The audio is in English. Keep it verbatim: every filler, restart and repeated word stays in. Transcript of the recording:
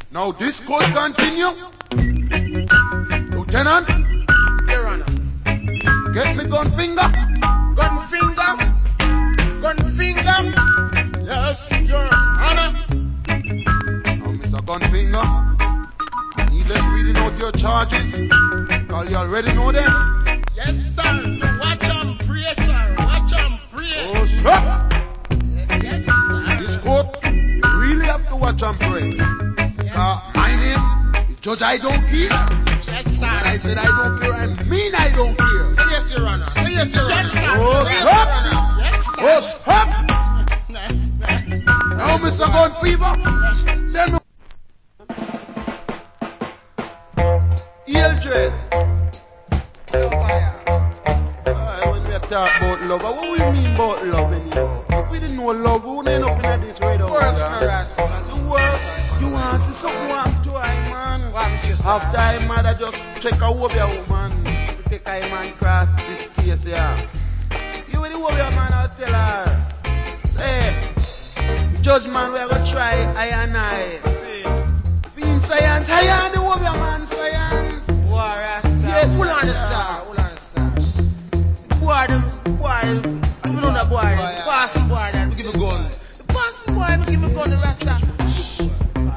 Now this could continue. Lieutenant, Your Honor. get me gun finger. Gun finger. Gun finger. Yes, Your Honor. Now, Mister Gunfinger, needless reading out your charges, cause you already know them. Yes, sir. To watch and pray, sir. Watch and pray. Oh, sir. Yes, sir. This court, you really have to watch and pray. Yes, Uh, my name is Judge I Don't Care. yes, When I sir. said I don't care, I mean I don't care. Say yes, Your Honor. Say yes, Your Honor. Yes, sir. Oh, Say yes, stop. Your Honor. Yes, sir. Oh, stop! Now, Mister Gun Fever, tell me. Eldred. Alright, when we talk about love, what we mean about love anyhow? If we didn't know love, we wouldn't end up in this radio. Works, yeah? no rascal. The works, you want to see something want to I, man. What happened to you, sir? After I mother just check a Wobia woman, to take a man craft this case here. You with the Wobia man, I'll tell her. Say, judge man, we're gonna try I and I. See, Beam science, I and the Wobia man science. war, Rasta. Yes, Full sir. understand.